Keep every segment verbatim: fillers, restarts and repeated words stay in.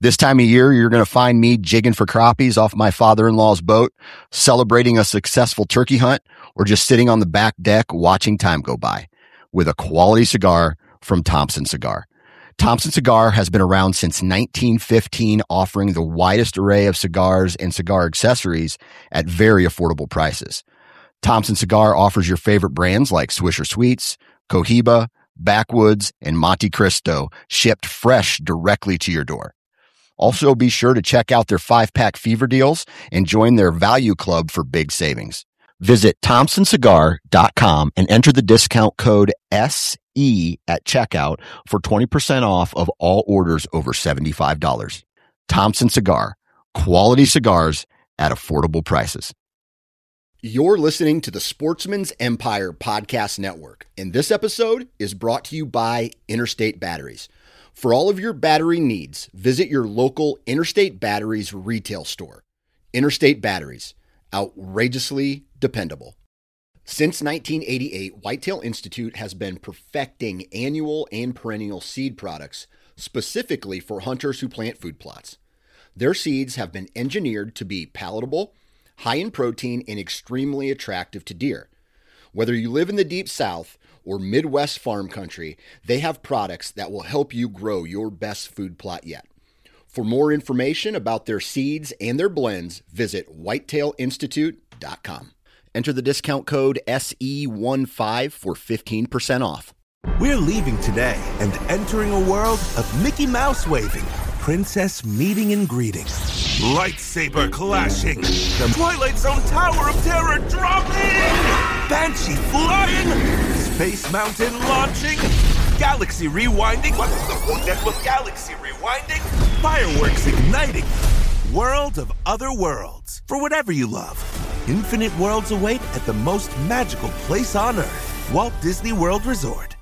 This time of year, you're going to find me jigging for crappies off my father-in-law's boat, celebrating a successful turkey hunt, or just sitting on the back deck watching time go by with a quality cigar from Thompson Cigar. Thompson Cigar has been around since nineteen fifteen, offering the widest array of cigars and cigar accessories at very affordable prices. Thompson Cigar offers your favorite brands like Swisher Sweets, Cohiba, Backwoods, and Monte Cristo, shipped fresh directly to your door. Also, be sure to check out their five-pack fever deals and join their value club for big savings. Visit thompson cigar dot com and enter the discount code S E at checkout for twenty percent off of all orders over seventy-five dollars. Thompson Cigar, quality cigars at affordable prices. You're listening to the Sportsman's Empire Podcast Network, and this episode is brought to you by Interstate Batteries. For all of your battery needs, visit your local Interstate Batteries retail store. Interstate Batteries, outrageously dependable. Since nineteen eighty-eight, Whitetail Institute has been perfecting annual and perennial seed products specifically for hunters who plant food plots. Their seeds have been engineered to be palatable, high in protein, and extremely attractive to deer. Whether you live in the Deep South or Midwest farm country, they have products that will help you grow your best food plot yet. For more information about their seeds and their blends, visit whitetail institute dot com. Enter the discount code S E fifteen for fifteen percent off. We're leaving today and entering a world of Mickey Mouse waving, princess meeting and greeting, lightsaber clashing, the Twilight Zone Tower of Terror dropping, Banshee flying, Space Mountain launching, Galaxy rewinding. What's the point with Galaxy rewinding? Fireworks igniting. World of other worlds. For whatever you love. Infinite worlds await at the most magical place on Earth. Walt Disney World Resort.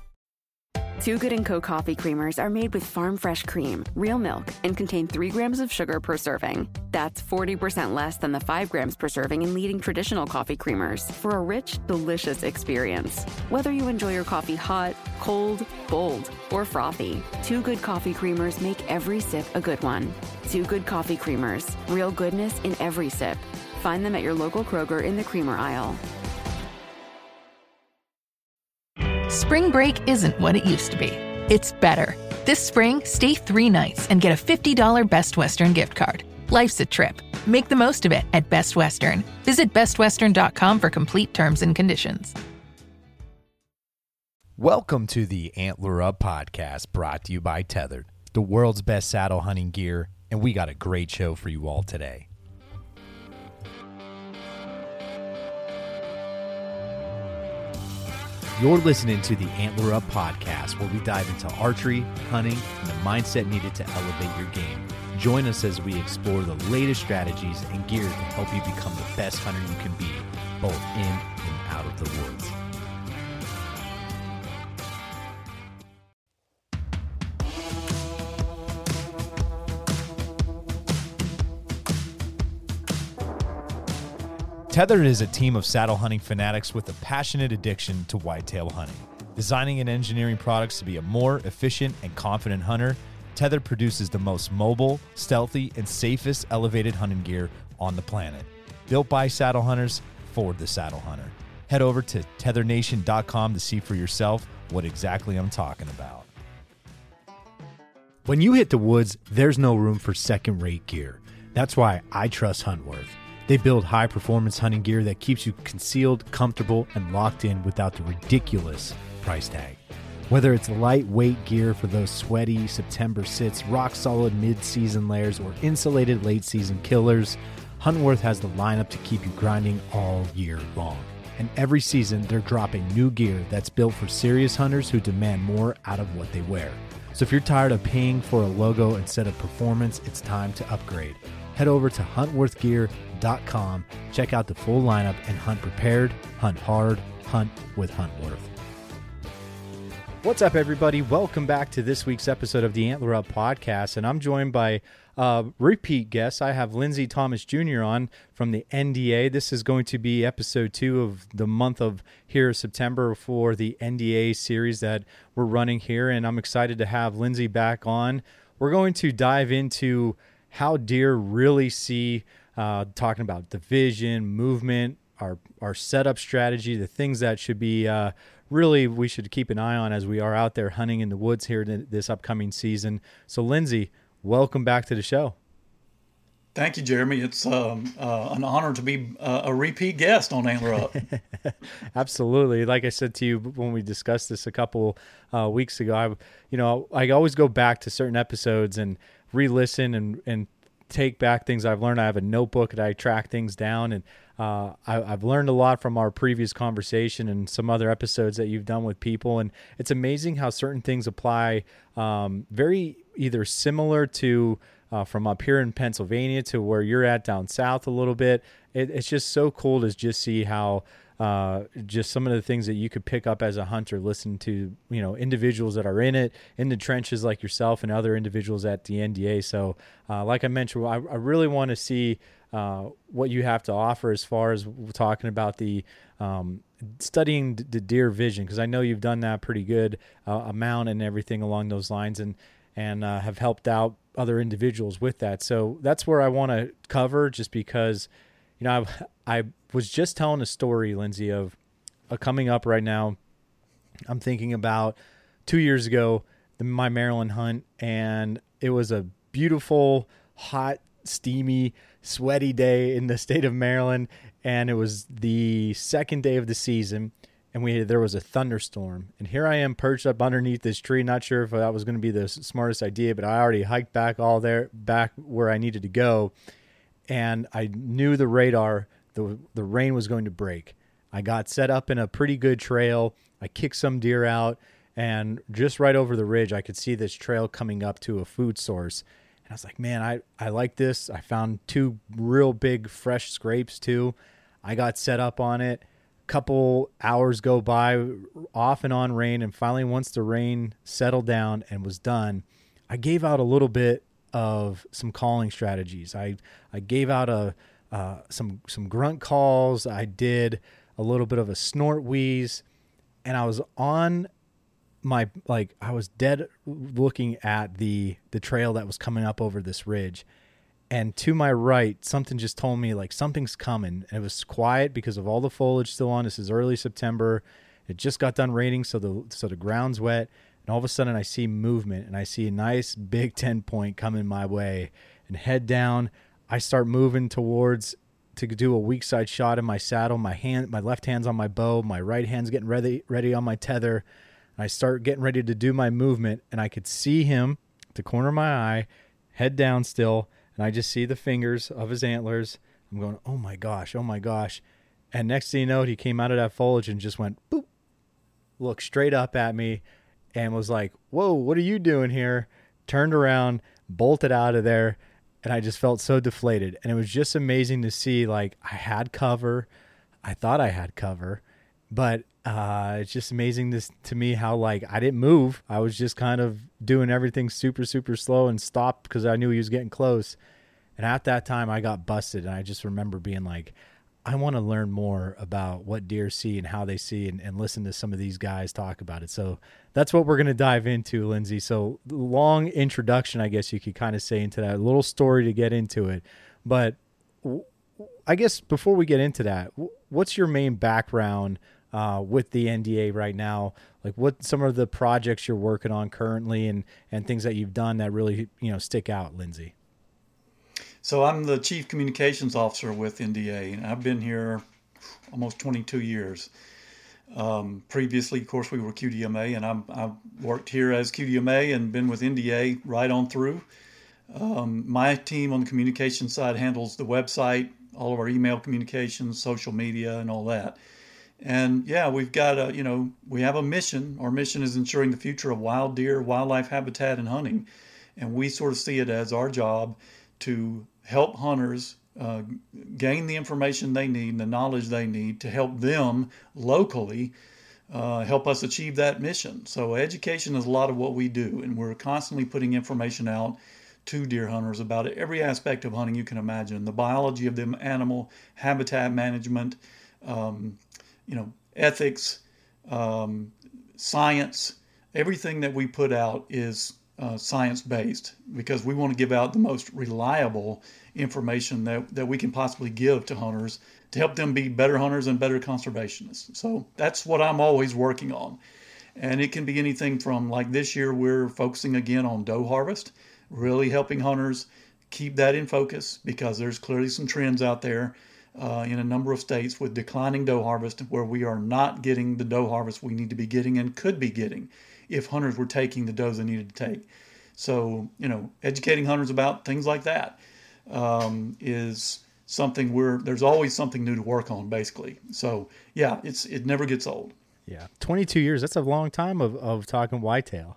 Two Good and Co. coffee creamers are made with farm fresh cream, real milk, and contain three grams of sugar per serving. That's forty percent less than the five grams per serving in leading traditional coffee creamers for a rich, delicious experience. Whether you enjoy your coffee hot, cold, bold, or frothy, Two Good coffee creamers make every sip a good one. Two Good coffee creamers, real goodness in every sip. Find them at your local Kroger in the creamer aisle. Spring break isn't what it used to be. It's better. This spring, stay three nights and get a fifty dollars Best Western gift card. Life's a trip. Make the most of it at Best Western. Visit best western dot com for complete terms and conditions. Welcome to the Antler Up Podcast, brought to you by Tethered, the world's best saddle hunting gear, and we got a great show for you all today. You're listening to the Antler Up Podcast, where we dive into archery, hunting, and the mindset needed to elevate your game. Join us as we explore the latest strategies and gear to help you become the best hunter you can be, both in and out of the woods. Tethered is a team of saddle hunting fanatics with a passionate addiction to whitetail hunting. Designing and engineering products to be a more efficient and confident hunter, Tethered produces the most mobile, stealthy, and safest elevated hunting gear on the planet. Built by saddle hunters for the saddle hunter. Head over to tether nation dot com to see for yourself what exactly I'm talking about. When you hit the woods, there's no room for second-rate gear. That's why I trust Huntworth. They build high-performance hunting gear that keeps you concealed, comfortable, and locked in without the ridiculous price tag. Whether it's lightweight gear for those sweaty September sits, rock-solid mid-season layers, or insulated late-season killers, Huntworth has the lineup to keep you grinding all year long. And every season, they're dropping new gear that's built for serious hunters who demand more out of what they wear. So if you're tired of paying for a logo instead of performance, it's time to upgrade. Head over to huntworth gear dot com, check out the full lineup, and hunt prepared, hunt hard, hunt with Huntworth. What's up, everybody? Welcome back to this week's episode of the Antler Up Podcast, and I'm joined by uh, repeat guests. I have Lindsey Thomas Junior on from the N D A. This is going to be episode two of the month of here, September, for the N D A series that we're running here, and I'm excited to have Lindsey back on. we're going to dive into how deer really see, uh, talking about the vision, movement, our our setup strategy, the things that should be uh, really we should keep an eye on as we are out there hunting in the woods here this upcoming season. So, Lindsey, welcome back to the show. Thank you, Jeremy. It's um, uh, an honor to be uh, a repeat guest on Antler Up. Absolutely. Like I said to you when we discussed this a couple uh, weeks ago, I, you know, I always go back to certain episodes and re-listen and, and take back things I've learned. I have a notebook that I track things down, and uh, I, I've learned a lot from our previous conversation and some other episodes that you've done with people. And it's amazing how certain things apply um, very either similar to Uh, from up here in Pennsylvania to where you're at down south a little bit. It, it's just so cool to just see how uh, just some of the things that you could pick up as a hunter, listen to, you know, individuals that are in it, in the trenches like yourself and other individuals at the N D A. So uh, like I mentioned, I, I really want to see uh, what you have to offer as far as talking about the um, studying the deer vision, because I know you've done that pretty good uh, amount and everything along those lines, and and uh, have helped out other individuals with that. So that's where I want to cover, just because, you know, I I was just telling a story, Lindsey, of uh, coming up right now. I'm thinking about two years ago, the, my Maryland hunt, and it was a beautiful, hot, steamy, sweaty day in the state of Maryland, and it was the second day of the season. And we there was a thunderstorm, and here I am perched up underneath this tree. Not sure if that was going to be the smartest idea, but I already hiked back all there, back where I needed to go, and I knew the radar, the the rain was going to break. I got set up in a pretty good trail. I kicked some deer out, and just right over the ridge, I could see this trail coming up to a food source. And I was like, man, I, I like this. I found two real big fresh scrapes too. I got set up on it. Couple hours go by, off and on rain, and finally once the rain settled down and was done, I gave out a little bit of some calling strategies. I I gave out a uh, some some grunt calls. I did a little bit of a snort wheeze, and I was on my like I was dead looking at the the trail that was coming up over this ridge. And to my right, something just told me like something's coming. And it was quiet because of all the foliage still on. This is early September. It just got done raining, so the so the ground's wet. And all of a sudden, I see movement, and I see a nice big ten point coming my way. And head down, I start moving towards to do a weak side shot in my saddle. My hand, my left hand's on my bow. My right hand's getting ready ready on my tether. And I start getting ready to do my movement, and I could see him at the corner of my eye, head down still. And I just see the fingers of his antlers. I'm going, oh my gosh, oh my gosh. And next thing you know, he came out of that foliage and just went, boop, looked straight up at me and was like, whoa, what are you doing here? Turned around, bolted out of there. And I just felt so deflated. And it was just amazing to see, like, I had cover. I thought I had cover. But uh, it's just amazing this to me how, like, I didn't move. I was just kind of doing everything super, super slow and stopped because I knew he was getting close. And at that time, I got busted. And I just remember being like, I want to learn more about what deer see and how they see, and, and listen to some of these guys talk about it. So that's what we're going to dive into, Lindsey. So long introduction, I guess you could kind of say, into that little story to get into it. But I guess before we get into that, what's your main background Uh, with the N D A right now? Like, what some of the projects you're working on currently, and, and things that you've done that really, you know, stick out, Lindsey? So I'm the Chief Communications Officer with N D A, and I've been here almost twenty-two years. Um, previously, of course, we were Q D M A, and I'm, I've worked here as Q D M A and been with N D A right on through. Um, my team on the communication side handles the website, all of our email communications, social media, and all that. And yeah, we've got a, you know, we have a mission. Our mission is ensuring the future of wild deer, wildlife habitat, and hunting. And we sort of see it as our job to help hunters uh, gain the information they need and the knowledge they need to help them locally uh, help us achieve that mission. So education is a lot of what we do, and we're constantly putting information out to deer hunters about every aspect of hunting you can imagine: the biology of the animal, habitat management, um, you know, ethics, um, science. Everything that we put out is uh, science-based, because we want to give out the most reliable information that, that we can possibly give to hunters to help them be better hunters and better conservationists. So that's what I'm always working on. And it can be anything from, like this year, we're focusing again on doe harvest, really helping hunters keep that in focus, because there's clearly some trends out there uh, in a number of states with declining doe harvest, where we are not getting the doe harvest we need to be getting and could be getting if hunters were taking the does they needed to take. So, you know, educating hunters about things like that um, is something we're, there's always something new to work on, basically. So, yeah, it's it never gets old. Yeah, twenty-two years, that's a long time of, of talking whitetail.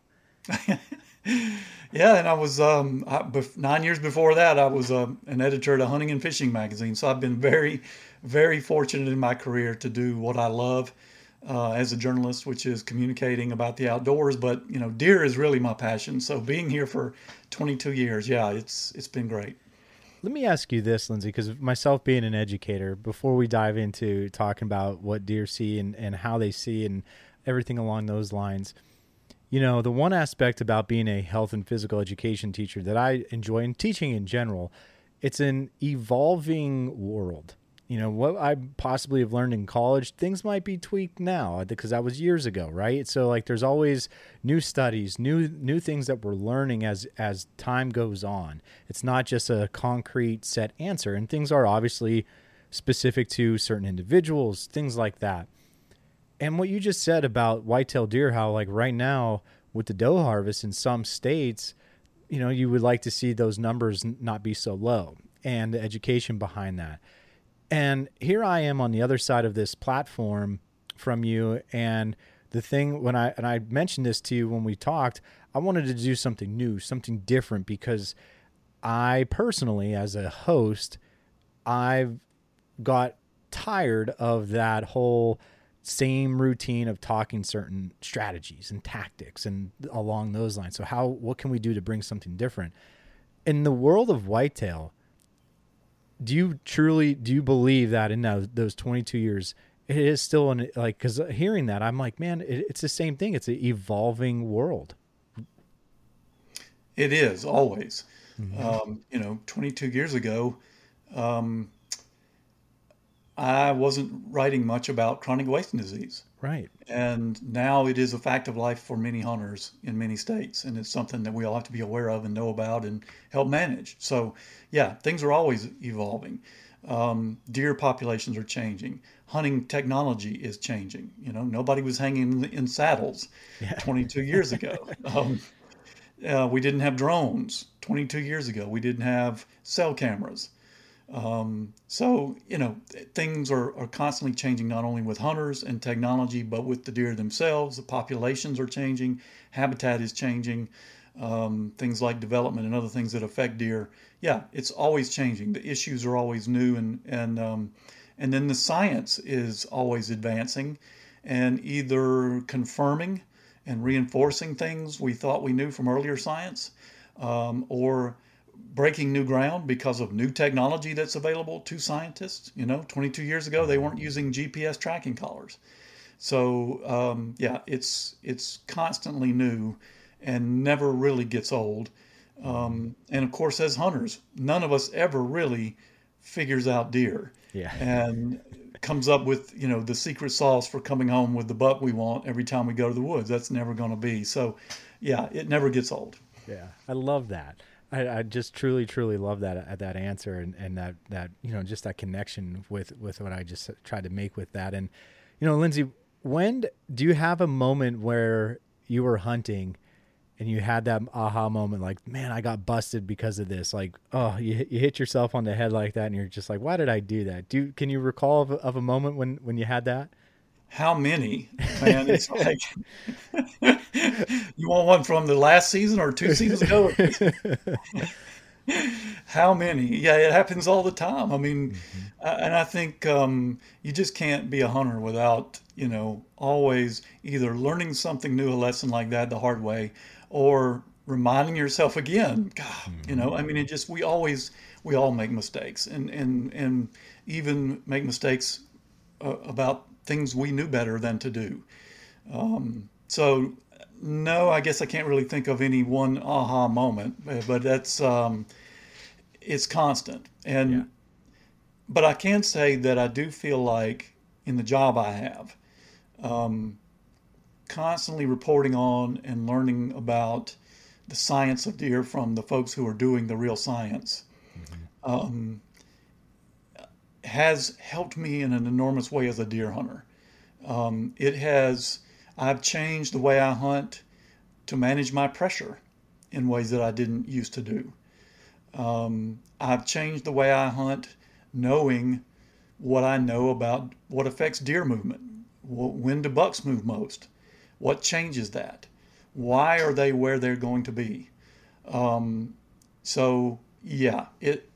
Yeah, and I was, um, I, bef- nine years before that, I was uh, an editor at a hunting and fishing magazine. So I've been very, very fortunate in my career to do what I love uh, as a journalist, which is communicating about the outdoors. But, you know, deer is really my passion. So being here for twenty-two years, yeah, it's it's been great. Let me ask you this, Lindsay, because myself being an educator, before we dive into talking about what deer see and, and how they see and everything along those lines, you know, the one aspect about being a health and physical education teacher that I enjoy, and teaching in general, it's an evolving world. You know, what I possibly have learned in college, things might be tweaked now because that was years ago, right? So like there's always new studies, new new things that we're learning as as time goes on. It's not just a concrete set answer, and things are obviously specific to certain individuals, things like that. And what you just said about whitetail deer, how like right now with the doe harvest in some states, you know, you would like to see those numbers not be so low, and the education behind that. And here I am on the other side of this platform from you. And the thing when I, and I mentioned this to you when we talked, I wanted to do something new, something different, because I personally, as a host, I've got tired of that whole same routine of talking certain strategies and tactics and along those lines. So how, what can we do to bring something different in the world of whitetail? Do you truly, do you believe that in those, those twenty-two years, it is still an, like, cause hearing that, I'm like, man, it, it's the same thing. It's an evolving world. It is always, Mm-hmm. um, you know, twenty-two years ago, um, I wasn't writing much about chronic wasting disease. Right. And now it is a fact of life for many hunters in many states. And it's something that we all have to be aware of and know about and help manage. So, yeah, things are always evolving. Um, deer populations are changing. Hunting technology is changing. You know, nobody was hanging in, in saddles Yeah. twenty-two years ago. Um, uh, we didn't have drones twenty-two years ago. We didn't have cell cameras. Um, so, you know, things are, are constantly changing, not only with hunters and technology, but with the deer themselves. The populations are changing, habitat is changing, um, things like development and other things that affect deer. Yeah, it's always changing. The issues are always new, and, and, um, and then the science is always advancing and either confirming and reinforcing things we thought we knew from earlier science, um, or breaking new ground because of new technology that's available to scientists. You know, twenty-two years ago, they weren't using G P S tracking collars. So, um, yeah, it's it's constantly new and never really gets old. Um, and of course, as hunters, none of us ever really figures out deer. Yeah. And comes up with, you know, the secret sauce for coming home with the buck we want every time we go to the woods. That's never going to be. So, yeah, it never gets old. Yeah. I love that. I, I just truly, truly love that that answer, and, and that, that, you know, just that connection with, with what I just tried to make with that. And, you know, Lindsay, when do you have a moment where you were hunting and you had that aha moment, like, man, I got busted because of this? Like, oh, you, you hit yourself on the head like that, and you're just like, why did I do that? Do Can you recall of, of a moment when, when you had that? How many, man? It's like, you want one from the last season or two seasons ago? How many? Yeah, it happens all the time. I mean, mm-hmm. uh, and I think um, you just can't be a hunter without, you know, always either learning something new, a lesson like that the hard way, or reminding yourself again. God, mm-hmm. you know, I mean, it just, we always, we all make mistakes, and, and, and even make mistakes uh, about things we knew better than to do. Um, so No, I guess I can't really think of any one aha moment, but but that's um, it's constant. And Yeah. but I can say that I do feel like in the job I have, constantly reporting on and learning about the science of deer from the folks who are doing the real science has helped me in an enormous way as a deer hunter. Um, it has, I've changed the way I hunt to manage my pressure in ways that I didn't used to do. Um, I've changed the way I hunt knowing what I know about what affects deer movement. Wh- When do bucks move most? What changes that? Why are they where they're going to be? So yeah, it.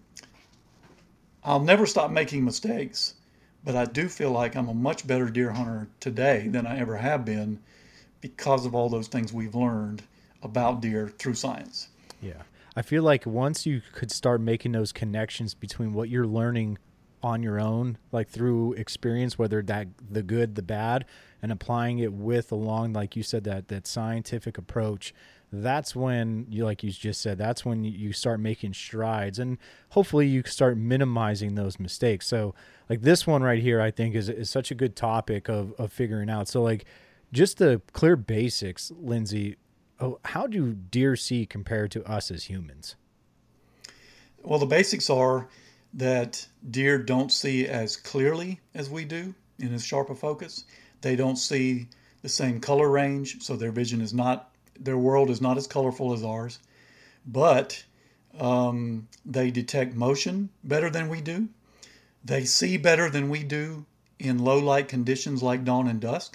I'll never stop making mistakes, but I do feel like I'm a much better deer hunter today than I ever have been because of all those things we've learned about deer through science. Yeah. I feel like once you could start making those connections between what you're learning on your own, like through experience, whether that the good, the bad, and applying it with along, like you said, that that scientific approach, that's when you, like you just said, that's when you start making strides, and hopefully you start minimizing those mistakes. So like this one right here, I think is is such a good topic of of figuring out. So like just the clear basics, Lindsay. Oh, how do deer see compared to us as humans? Well, the basics are that deer don't see as clearly as we do in as sharp a focus. They don't see the same color range, so their vision is not, their world is not as colorful as ours. But um, they detect motion better than we do. They see better than we do in low light conditions like dawn and dusk.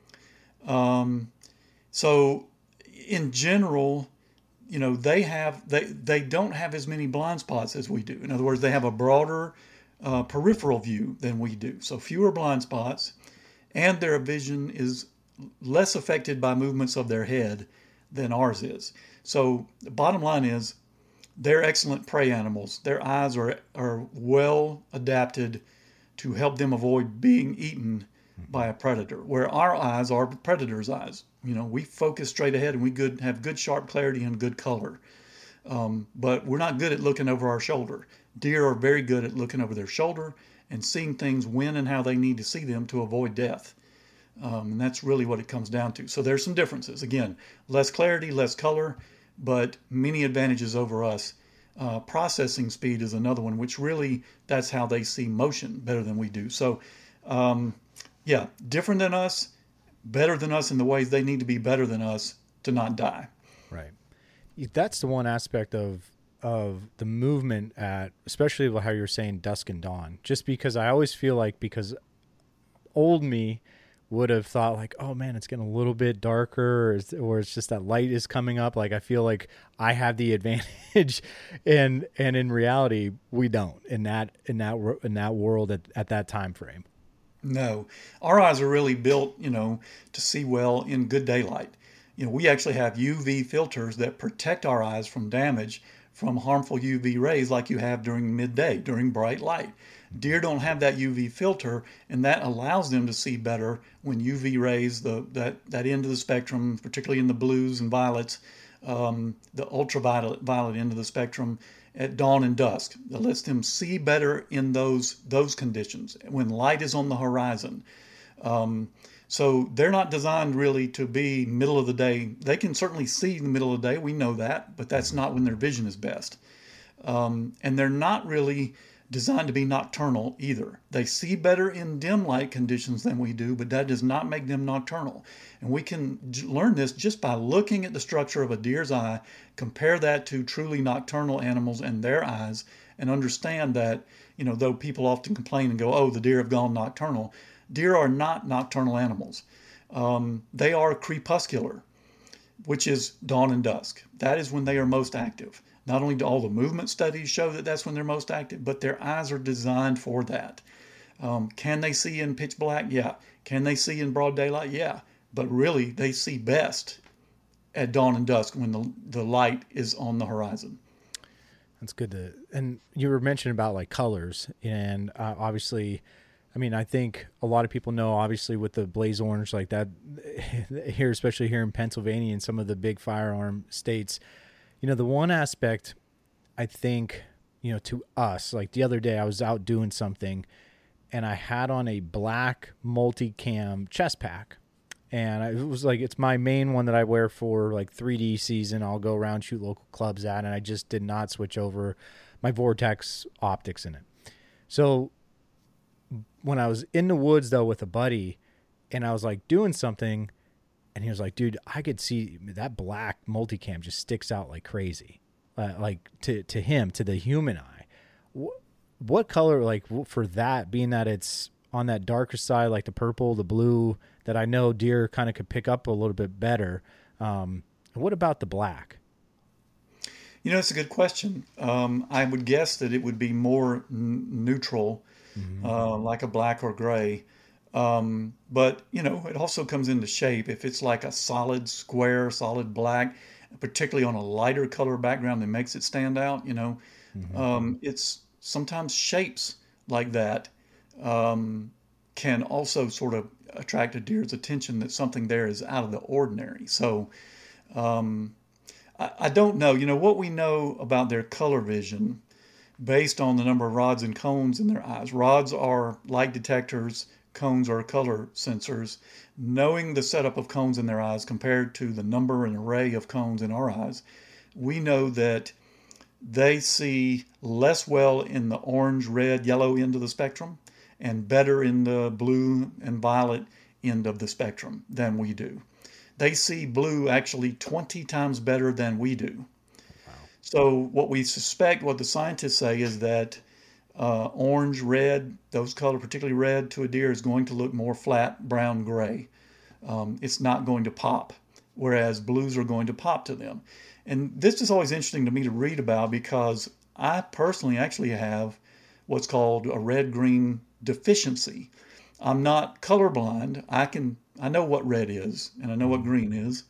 Um, so in general, you know, they have they they don't have as many blind spots as we do. In other words, they have a broader uh, peripheral view than we do, so fewer blind spots, and their vision is less affected by movements of their head than ours is. So the bottom line is, they're excellent prey animals. Their eyes are are well adapted to help them avoid being eaten by a predator, where our eyes are predator's eyes. You know, we focus straight ahead and we good have good sharp clarity and good color. Um, but we're not good at looking over our shoulder. Deer are very good at looking over their shoulder and seeing things when and how they need to see them to avoid death. Um, and that's really what it comes down to. So there's some differences. Again, less clarity, less color, but many advantages over us. Uh, processing speed is another one, which really, that's how they see motion better than we do. So, um, yeah, different than us, better than us in the ways they need to be better than us to not die. Right. That's the one aspect of of the movement at, especially how you're saying dusk and dawn, just because I always feel like, because old me would have thought like, oh man, it's getting a little bit darker, or it's, or it's just that light is coming up. Like, I feel like I have the advantage, and, and in reality we don't in that, in that, in that world at, at that time frame. No, our eyes are really built, you know, to see well in good daylight. You know, we actually have U V filters that protect our eyes from damage from harmful U V rays like you have during midday, during bright light. Deer don't have that U V filter, and that allows them to see better when U V rays, the that, that end of the spectrum, particularly in the blues and violets, um, the ultraviolet violet end of the spectrum at dawn and dusk. That lets them see better in those those conditions when light is on the horizon. Um, so they're not designed really to be middle of the day. They can certainly see in the middle of the day, we know that, but that's not when their vision is best. Um, and they're not really designed to be nocturnal either. They see better in dim light conditions than we do, but that does not make them nocturnal. And we can j- learn this just by looking at the structure of a deer's eye, compare that to truly nocturnal animals and their eyes, and understand that, you know, though people often complain and go, oh, the deer have gone nocturnal, deer are not nocturnal animals. Um, they are crepuscular, which is dawn and dusk. That is when they are most active. Not only do all the movement studies show that that's when they're most active, but their eyes are designed for that. Um, can they see in pitch black? Yeah. Can they see in broad daylight? Yeah. But really, they see best at dawn and dusk when the, the light is on the horizon. That's good to, and you were mentioning about like colors, and uh, obviously I mean, I think a lot of people know, obviously, with the blaze orange like that here, especially here in Pennsylvania and some of the big firearm states, you know, the one aspect I think, you know, to us, like the other day I was out doing something and I had on a black multicam chest pack. And I, it was like, it's my main one that I wear for like three D season. I'll go around, shoot local clubs at, and I just did not switch over my Vortex optics in it. So when I was in the woods though with a buddy and I was like doing something and he was like, dude, I could see that black multicam just sticks out like crazy. Uh, like to, to him, to the human eye, what, what color, like for that, being that it's on that darker side, like the purple, the blue, that I know deer kind of could pick up a little bit better. Um, what about the black? You know, it's a good question. Um, I would guess that it would be more n- neutral, mm-hmm. uh, like a black or gray. Um, but, you know, it also comes into shape. If it's like a solid square, solid black, particularly on a lighter color background that makes it stand out, you know, mm-hmm. um, it's sometimes shapes like that um, can also sort of attract a deer's attention that something there is out of the ordinary. So um, I, I don't know, you know, what we know about their color vision based on the number of rods and cones in their eyes. Rods are light detectors, cones are color sensors. Knowing the setup of cones in their eyes compared to the number and array of cones in our eyes, we know that they see less well in the orange, red, yellow end of the spectrum and better in the blue and violet end of the spectrum than we do. They see blue actually twenty times better than we do. Wow. So what we suspect, what the scientists say, is that uh, orange, red, those colors, particularly red to a deer, is going to look more flat, brown, gray. Um, it's not going to pop, whereas blues are going to pop to them. And this is always interesting to me to read about because I personally actually have what's called a red-green deficiency. I'm not colorblind. I can I know what red is and I know what green is,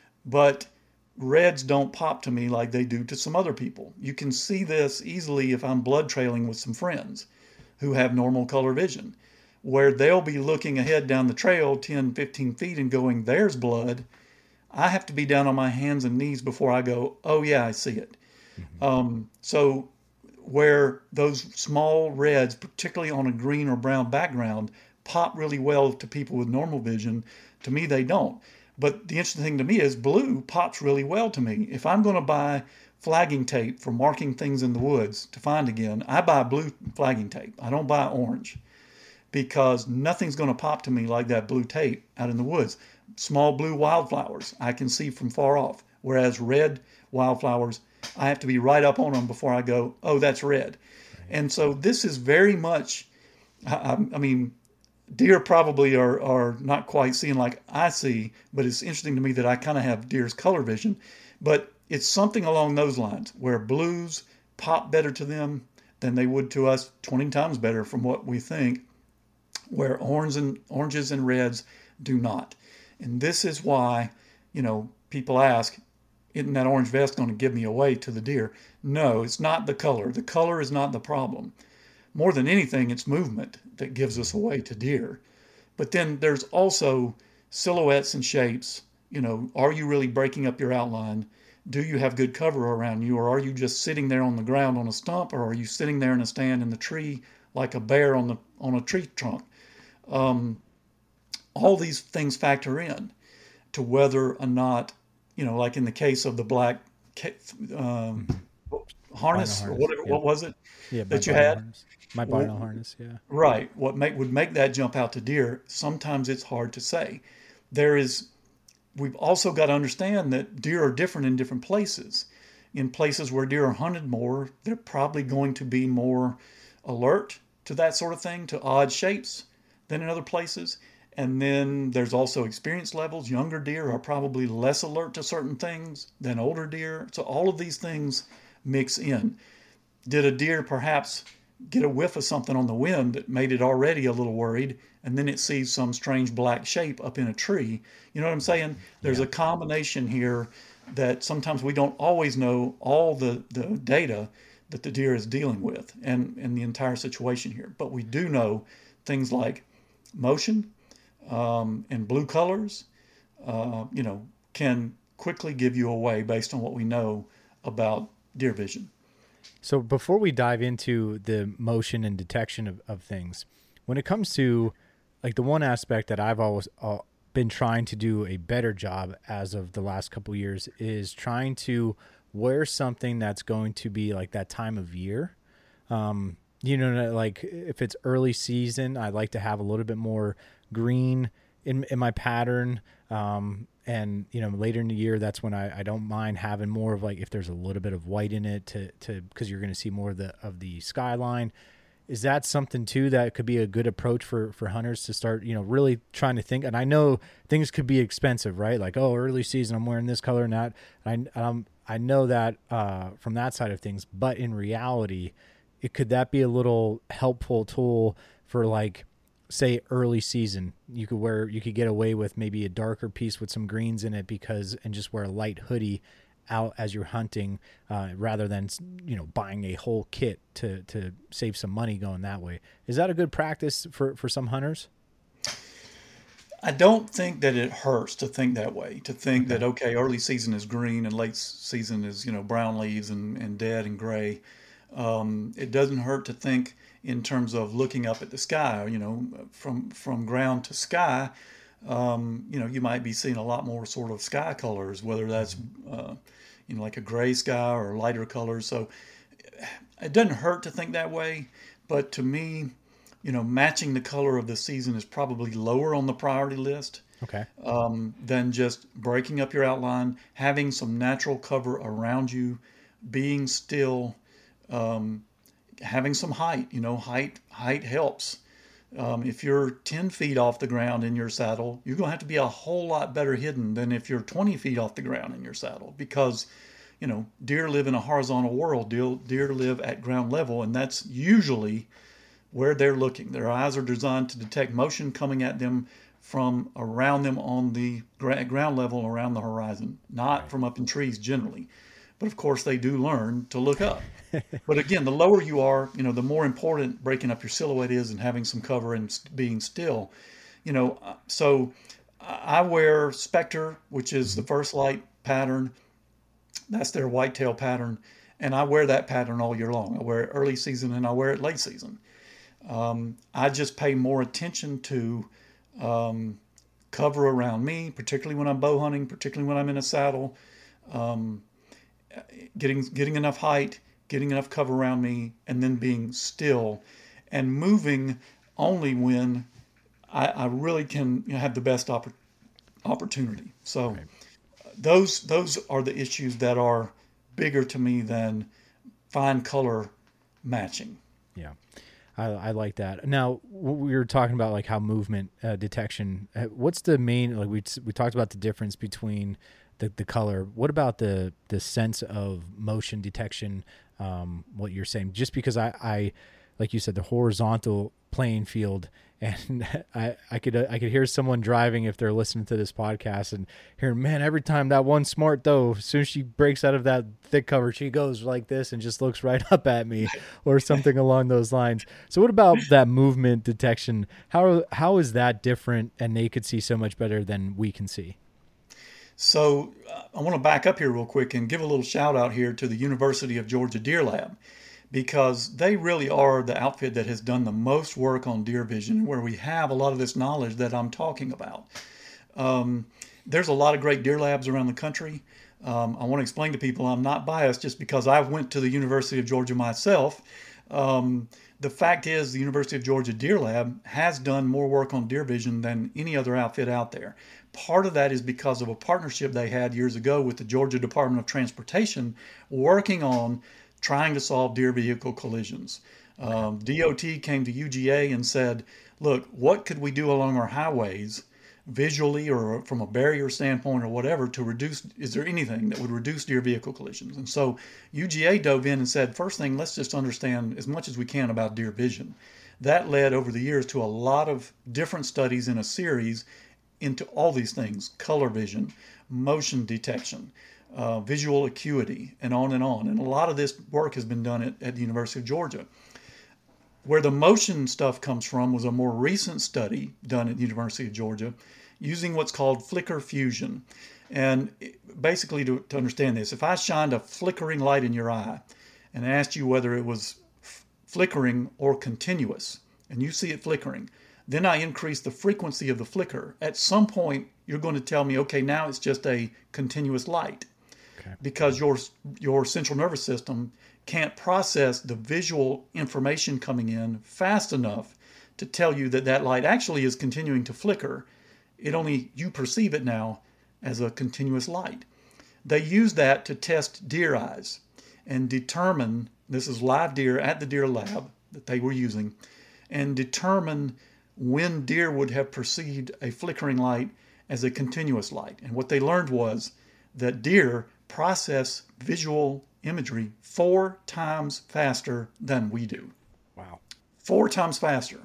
but reds don't pop to me like they do to some other people. You can see this easily if I'm blood trailing with some friends who have normal color vision, where they'll be looking ahead down the trail ten, fifteen feet and going, there's blood. I have to be down on my hands and knees before I go, oh yeah, I see it. Mm-hmm. Um, so where those small reds, particularly on a green or brown background, pop really well to people with normal vision, to me they don't. But the interesting thing to me is blue pops really well to me. If I'm going to buy flagging tape for marking things in the woods to find again, I buy blue flagging tape. I don't buy orange because nothing's going to pop to me like that blue tape out in the woods. Small blue wildflowers I can see from far off, whereas red wildflowers, I have to be right up on them before I go, oh, that's red. Right. And so this is very much, I, I mean, deer probably are, are not quite seeing like I see, but it's interesting to me that I kind of have deer's color vision. But it's something along those lines where blues pop better to them than they would to us, twenty times better from what we think, where orange and oranges and reds do not. And this is why, you know, people ask, isn't that orange vest going to give me away to the deer? No, it's not the color. The color is not the problem. More than anything, it's movement that gives us away to deer. But then there's also silhouettes and shapes. You know, are you really breaking up your outline? Do you have good cover around you? Or are you just sitting there on the ground on a stump? Or are you sitting there in a stand in the tree like a bear on the on a tree trunk? Um, all these things factor in to whether or not, you know, like in the case of the black um, harness, harness or whatever, yeah. What was it yeah, that you had? Harness. My vinyl harness, yeah. Right. What make would make that jump out to deer, sometimes it's hard to say. There is, we've also got to understand that deer are different in different places. In places where deer are hunted more, they're probably going to be more alert to that sort of thing, to odd shapes, than in other places. And then there's also experience levels. Younger deer are probably less alert to certain things than older deer. So all of these things mix in. Did a deer perhaps get a whiff of something on the wind that made it already a little worried, and then it sees some strange black shape up in a tree? You know what I'm saying? There's yeah. a combination here that sometimes we don't always know all the, the data that the deer is dealing with and, and the entire situation here. But we do know things like motion um, and blue colors, uh, you know, can quickly give you away based on what we know about deer vision. So before we dive into the motion and detection of, of things, when it comes to like the one aspect that I've always uh, been trying to do a better job as of the last couple of years is trying to wear something that's going to be like that time of year. Um, you know, like if it's early season, I like to have a little bit more green in, in my pattern. Um, and, you know, later in the year, that's when I, I don't mind having more of like, if there's a little bit of white in it to, to, cause you're going to see more of the, of the skyline. Is that something too, that could be a good approach for, for hunters to start, you know, really trying to think? And I know things could be expensive, right? Like, oh, early season, I'm wearing this color and that. I, um, I know that, uh, from that side of things, but in reality, it could that be a little helpful tool for like, say early season, you could wear, you could get away with maybe a darker piece with some greens in it because, and just wear a light hoodie out as you're hunting, uh, rather than, you know, buying a whole kit to, to save some money going that way. Is that a good practice for, for some hunters? I don't think that it hurts to think that way, to think that, okay, early season is green and late season is, you know, brown leaves and, and dead and gray. Um, it doesn't hurt to think in terms of looking up at the sky, you know, from from ground to sky. Um, you know, you might be seeing a lot more sort of sky colors, whether that's, uh, you know, like a gray sky or lighter colors. So it doesn't hurt to think that way. But to me, you know, matching the color of the season is probably lower on the priority list. Okay. Um, than just breaking up your outline, having some natural cover around you, being still, um, having some height. You know, height height helps. Um, if you're ten feet off the ground in your saddle, you're going to have to be a whole lot better hidden than if you're twenty feet off the ground in your saddle, because, you know, deer live in a horizontal world. Deer, deer live at ground level, and that's usually where they're looking. Their eyes are designed to detect motion coming at them from around them on the ground level around the horizon, not from up in trees generally. But of course, they do learn to look up. But again, the lower you are, you know, the more important breaking up your silhouette is and having some cover and being still. You know, so I wear Spectre, which is the First Light pattern. That's their whitetail pattern. And I wear that pattern all year long. I wear it early season and I wear it late season. Um, I just pay more attention to um, cover around me, particularly when I'm bow hunting, particularly when I'm in a saddle, um, getting getting enough height, getting enough cover around me, and then being still and moving only when I, I really can, you know, have the best oppor- opportunity. So right. those those are the issues that are bigger to me than fine color matching. Yeah. I, I like that. Now, we were talking about like how movement uh, detection. Uh, what's the main? Like we we talked about the difference between the, the color. What about the the sense of motion detection? Um, what you're saying? Just because I, I like you said, the horizontal playing field, and I I could uh, I could hear someone driving if they're listening to this podcast and hearing, man, every time that one smart doe, as soon as she breaks out of that thick cover, she goes like this and just looks right up at me or something along those lines. So what about that movement detection? How how is that different, and they could see so much better than we can see? So uh, I want to back up here real quick and give a little shout out here to the University of Georgia Deer Lab, because they really are the outfit that has done the most work on deer vision, where we have a lot of this knowledge that I'm talking about. Um, there's a lot of great deer labs around the country. Um, I want to explain to people I'm not biased just because I went to the University of Georgia myself. Um, the fact is the University of Georgia Deer Lab has done more work on deer vision than any other outfit out there. Part of that is because of a partnership they had years ago with the Georgia Department of Transportation, working on trying to solve deer vehicle collisions. Um, D O T came to U G A and said, look, what could we do along our highways visually or from a barrier standpoint or whatever to reduce, is there anything that would reduce deer vehicle collisions? And so U G A dove in and said, first thing, let's just understand as much as we can about deer vision. That led over the years to a lot of different studies in a series into all these things: color vision, motion detection, uh, visual acuity, and on and on. And a lot of this work has been done at, at the University of Georgia. Where the motion stuff comes from was a more recent study done at the University of Georgia using what's called flicker fusion. And basically, to, to understand this, if I shined a flickering light in your eye and asked you whether it was f- flickering or continuous, and you see it flickering, then I increase the frequency of the flicker. At some point, you're going to tell me, okay, now it's just a continuous light. Okay. Because your your central nervous system can't process the visual information coming in fast enough to tell you that that light actually is continuing to flicker. It only, you perceive it now as a continuous light. They use that to test deer eyes and determine, this is live deer at the deer lab that they were using, and determine when deer would have perceived a flickering light as a continuous light. And what they learned was that deer process visual imagery four times faster than we do. Wow. Four times faster.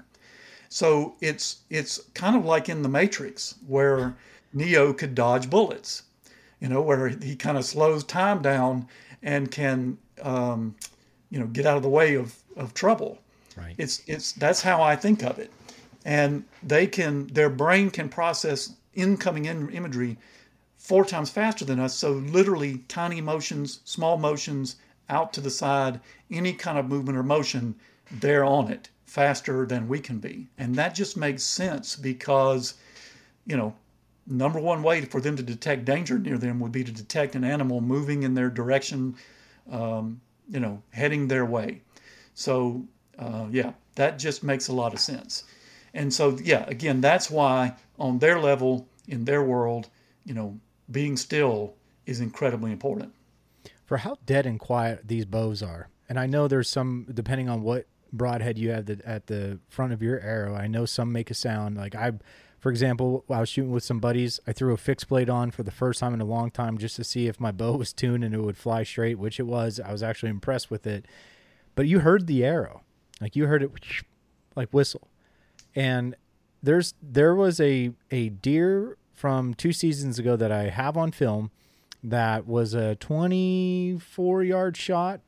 So it's it's kind of like in The Matrix, where Neo could dodge bullets, you know, where he kind of slows time down and can, um, you know, get out of the way of, of trouble. Right. It's it's that's how I think of it. And they can, their brain can process incoming in imagery four times faster than us. So literally tiny motions, small motions out to the side, any kind of movement or motion, they're on it faster than we can be. And that just makes sense because, you know, number one way for them to detect danger near them would be to detect an animal moving in their direction, um, you know, heading their way. So, uh, yeah, that just makes a lot of sense. And so, yeah, again, that's why on their level, in their world, you know, being still is incredibly important. For how dead and quiet these bows are, and I know there's some, depending on what broadhead you have the, at the front of your arrow, I know some make a sound. Like I, for example, I was shooting with some buddies, I threw a fixed blade on for the first time in a long time just to see if my bow was tuned and it would fly straight, which it was. I was actually impressed with it. But you heard the arrow. Like you heard it like whistle. And there's there was a, a deer from two seasons ago that I have on film that was a twenty-four yard shot,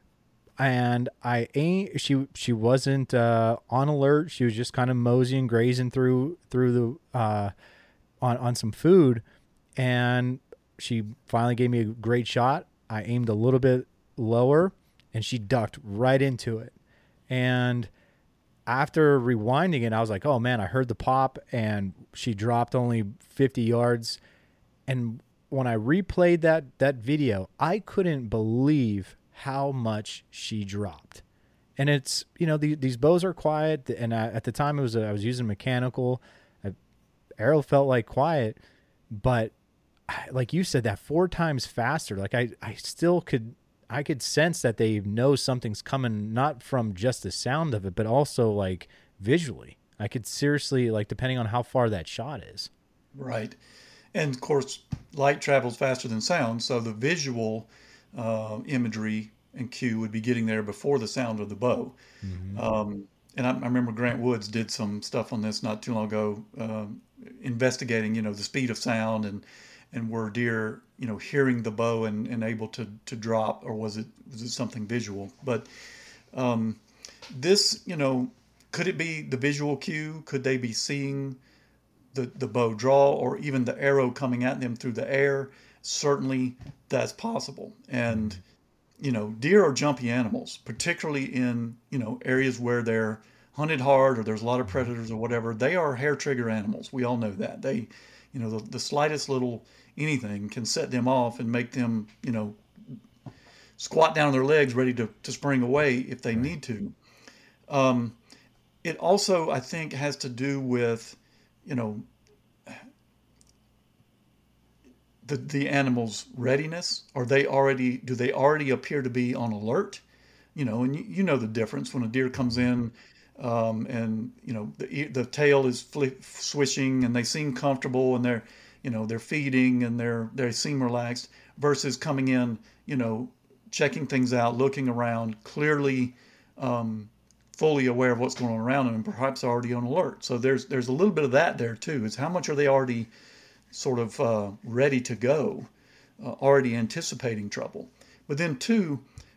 and I ain't she she wasn't uh, on alert. She was just kind of moseying, grazing through through the uh, on on some food, and she finally gave me a great shot. I aimed a little bit lower, and she ducked right into it. And after rewinding it, I was like, oh man, I heard the pop, and she dropped only fifty yards. And when I replayed that, that video, I couldn't believe how much she dropped. And it's, you know, the, these bows are quiet. And I, at the time it was, a, I was using mechanical. I, arrow felt like quiet, but I, like you said, that four times faster, like I, I still could, I could sense that they know something's coming, not from just the sound of it, but also like visually. I could seriously, like, depending on how far that shot is. Right. And of course, light travels faster than sound. So the visual uh, imagery and cue would be getting there before the sound of the bow. Mm-hmm. Um, and I, I remember Grant Woods did some stuff on this not too long ago, um, investigating, you know, the speed of sound and, and were deer, you know, hearing the bow and, and able to, to drop, or was it, was it something visual? But um, this, you know, could it be the visual cue? Could they be seeing the, the bow draw, or even the arrow coming at them through the air? Certainly that's possible. And, you know, deer are jumpy animals, particularly in, you know, areas where they're hunted hard or there's a lot of predators or whatever. They are hair trigger animals. We all know that. They, you know, the, the slightest little anything can set them off and make them, you know, squat down on their legs ready to, to spring away if they need to. Um, it also, I think, has to do with, you know, the the animal's readiness. Are they already, do they already appear to be on alert? You know, and you, you know the difference when a deer comes in um, and, you know, the the tail is fli- swishing and they seem comfortable and they're, you know, they're feeding and they're, they seem relaxed, versus coming in, you know, checking things out, looking around, clearly um, fully aware of what's going on around them and perhaps already on alert. So there's there's a little bit of that there too, is how much are they already sort of uh, ready to go, uh, already anticipating trouble. But then two,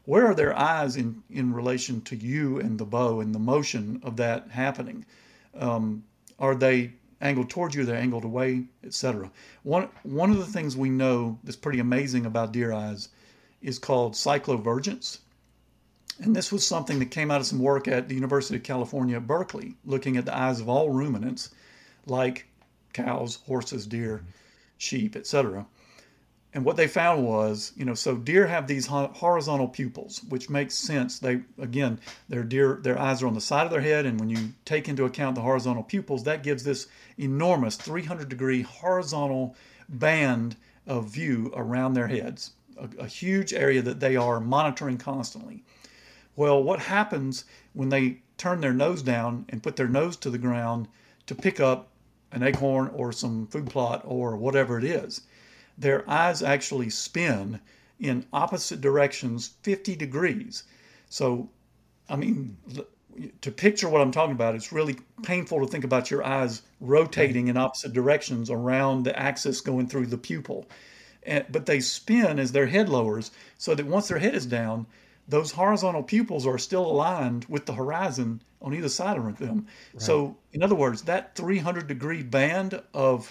where are their eyes in, in relation to you and the bow and the motion of that happening? Um, are they angled towards you, they're angled away, et cetera. One, one of the things we know that's pretty amazing about deer eyes is called cyclovergence. And this was something that came out of some work at the University of California at Berkeley, looking at the eyes of all ruminants, like cows, horses, deer, sheep, et cetera. And what they found was, you know, so deer have these horizontal pupils, which makes sense. They, again, their deer, their eyes are on the side of their head, and when you take into account the horizontal pupils, that gives this enormous three hundred degree horizontal band of view around their heads, a, a huge area that they are monitoring constantly. Well, what happens when they turn their nose down and put their nose to the ground to pick up an acorn or some food plot or whatever it is? Their eyes actually spin in opposite directions fifty degrees. So, I mean, to picture what I'm talking about, it's really painful to think about your eyes rotating in opposite directions around the axis going through the pupil. And, but they spin as their head lowers, so that once their head is down, those horizontal pupils are still aligned with the horizon on either side of them. Right. So, in other words, that three hundred degree band of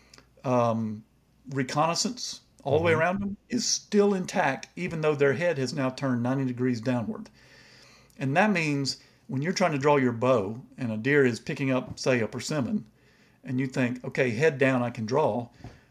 um, reconnaissance all the way around them is still intact, even though their head has now turned ninety degrees downward. And that means when you're trying to draw your bow and a deer is picking up, say, a persimmon, and you think, okay, head down, I can draw.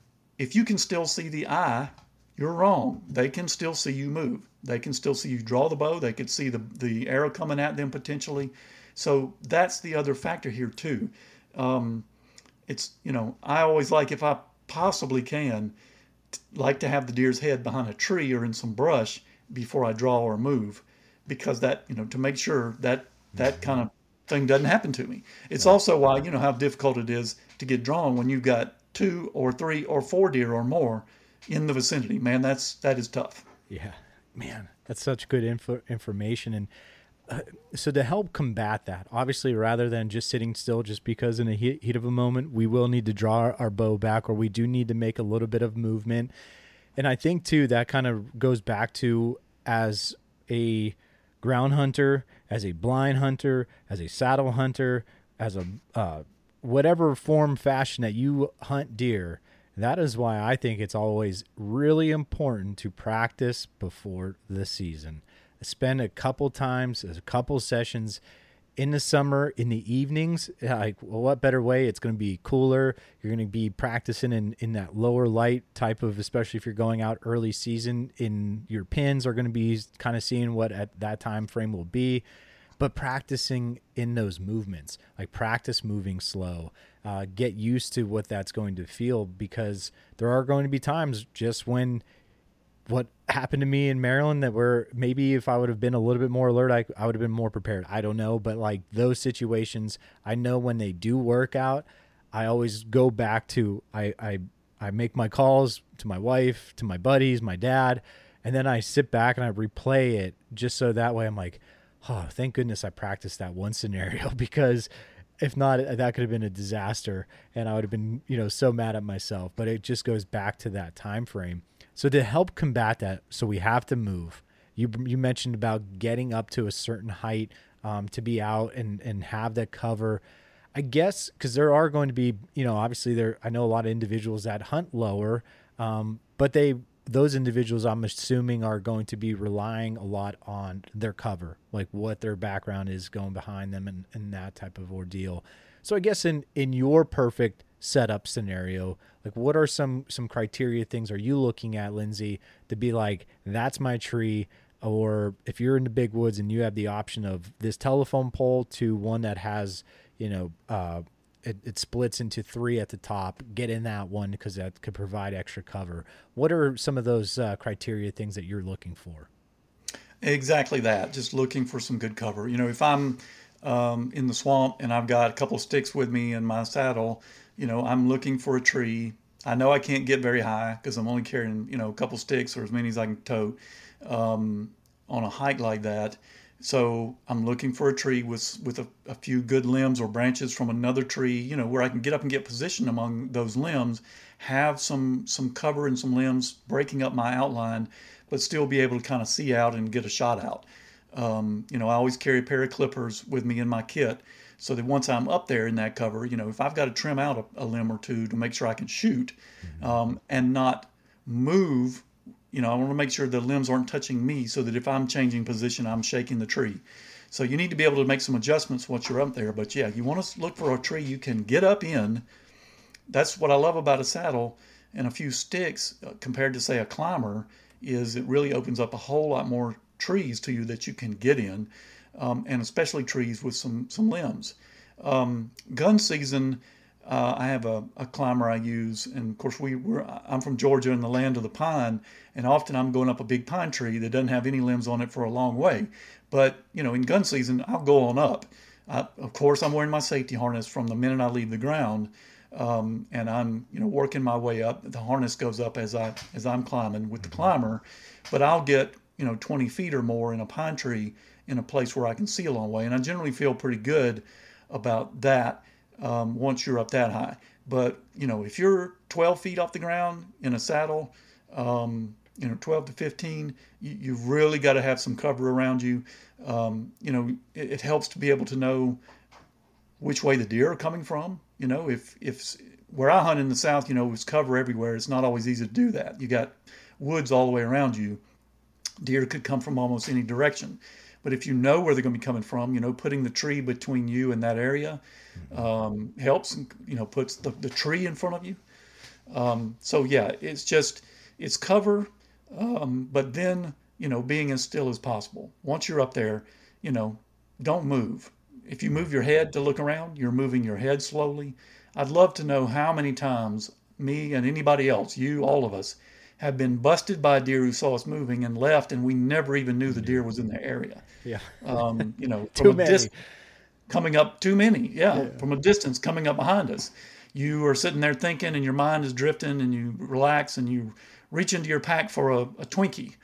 If you can still see the eye, you're wrong. They can still see you move. They can still see you draw the bow. They could see the, the arrow coming at them potentially. So that's the other factor here too. Um, it's, you know, I always like, if I possibly can, like to have the deer's head behind a tree or in some brush before I draw or move, because that, you know, to make sure that that kind of thing doesn't happen to me. It's also why, you know, how difficult it is to get drawn when you've got two or three or four deer or more in the vicinity. Man, that's, that is tough. Yeah, man, that's such good info, information. And uh, so to help combat that, obviously, rather than just sitting still just because in the heat, heat of a moment, we will need to draw our, our bow back, or we do need to make a little bit of movement. And I think too, that kind of goes back to, as a ground hunter, as a blind hunter, as a saddle hunter, as a, uh, whatever form, fashion that you hunt deer, that is why I think it's always really important to practice before the season. Spend a couple times, a couple sessions in the summer, in the evenings. Like, well, what better way? It's going to be cooler. You're going to be practicing in, in that lower light type of, especially if you're going out early season, in your pins are going to be kind of seeing what at that time frame will be. But practicing in those movements, like practice moving slow, uh, get used to what that's going to feel, because there are going to be times, just when what happened to me in Maryland, that were maybe if I would have been a little bit more alert, I, I would have been more prepared. I don't know. But like those situations, I know when they do work out, I always go back to, I, I, I make my calls to my wife, to my buddies, my dad, and then I sit back and I replay it, just so that way I'm like, oh, thank goodness I practiced that one scenario, because if not, that could have been a disaster, and I would have been, you know, so mad at myself. But it just goes back to that time frame. So to help combat that, so we have to move. You you mentioned about getting up to a certain height um, to be out and, and have that cover. I guess because there are going to be, you know, obviously there, I know a lot of individuals that hunt lower, um, but they, those individuals, I'm assuming, are going to be relying a lot on their cover, like what their background is going behind them, and, and that type of ordeal. So I guess in, in your perfect setup scenario, like what are some, some criteria things are you looking at, Lindsay, to be like, that's my tree? Or if you're in the big woods and you have the option of this telephone pole to one that has, you know, uh, it, it splits into three at the top, get in that one because that could provide extra cover. What are some of those uh, criteria things that you're looking for? Exactly that. Just looking for some good cover. You know, if I'm um, in the swamp and I've got a couple of sticks with me in my saddle, you know, I'm looking for a tree. I know I can't get very high because I'm only carrying, you know, a couple sticks or as many as I can tote um, on a hike like that. So I'm looking for a tree with with a, a few good limbs or branches from another tree, you know, where I can get up and get positioned among those limbs, have some some cover and some limbs breaking up my outline, but still be able to kind of see out and get a shot out. Um, you know, I always carry a pair of clippers with me in my kit so that once I'm up there in that cover, you know, if I've got to trim out a, a limb or two to make sure I can shoot um, and not move, you know, I want to make sure the limbs aren't touching me so that if I'm changing position, I'm shaking the tree. So you need to be able to make some adjustments once you're up there. But yeah, you want to look for a tree you can get up in. That's what I love about a saddle and a few sticks uh, compared to, say, a climber, is it really opens up a whole lot more trees to you that you can get in, um, and especially trees with some, some limbs. Um, gun season, uh, I have a, a climber I use, and of course we were, I'm from Georgia in the land of the pine, and often I'm going up a big pine tree that doesn't have any limbs on it for a long way. But, you know, in gun season, I'll go on up. I, of course, I'm wearing my safety harness from the minute I leave the ground, um, and I'm, you know, working my way up. The harness goes up as I as I'm climbing with the climber, but I'll get, you know, twenty feet or more in a pine tree in a place where I can see a long way, and I generally feel pretty good about that um, once you're up that high. But, you know, if you're twelve feet off the ground in a saddle, um, you know, twelve to fifteen, you, you've really got to have some cover around you. Um, you know, it, it helps to be able to know which way the deer are coming from. You know, if, if where I hunt in the South, you know, it's cover everywhere. It's not always easy to do that. You got woods all the way around you. Deer could come from almost any direction. But if you know where they're going to be coming from, you know, putting the tree between you and that area um, helps, you know, puts the, the tree in front of you. Um, so, yeah, it's just, it's cover, um, but then, you know, being as still as possible. Once you're up there, you know, don't move. If you move your head to look around, you're moving your head slowly. I'd love to know how many times me and anybody else, you, all of us, have been busted by a deer who saw us moving and left, and we never even knew the deer was in the area. Yeah. Um, you know, Too from a many. dis- coming up too many. Yeah, Yeah. from a distance coming up behind us. You are sitting there thinking, and your mind is drifting, and you relax, and you reach into your pack for a, a Twinkie,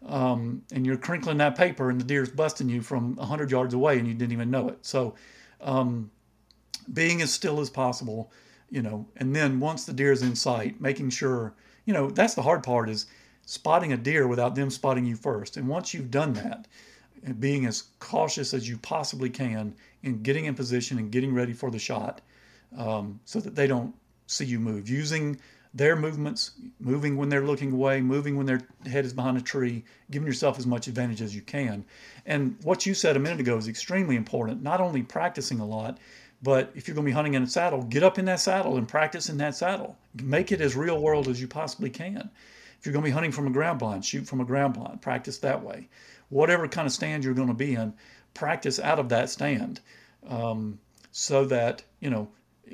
um, and you're crinkling that paper, and the deer's busting you from a hundred yards away, and you didn't even know it. So, um, being as still as possible, you know, and then once the deer's in sight, making sure, you know, that's the hard part, is spotting a deer without them spotting you first. And once you've done that, and being as cautious as you possibly can in getting in position and getting ready for the shot, um, so that they don't see you move. Using their movements, moving when they're looking away, moving when their head is behind a tree, giving yourself as much advantage as you can. And what you said a minute ago is extremely important. Not only practicing a lot, but if you're going to be hunting in a saddle, get up in that saddle and practice in that saddle. Make it as real world as you possibly can. If you're going to be hunting from a ground blind, shoot from a ground blind, practice that way. Whatever kind of stand you're going to be in, practice out of that stand, um, so that, you know,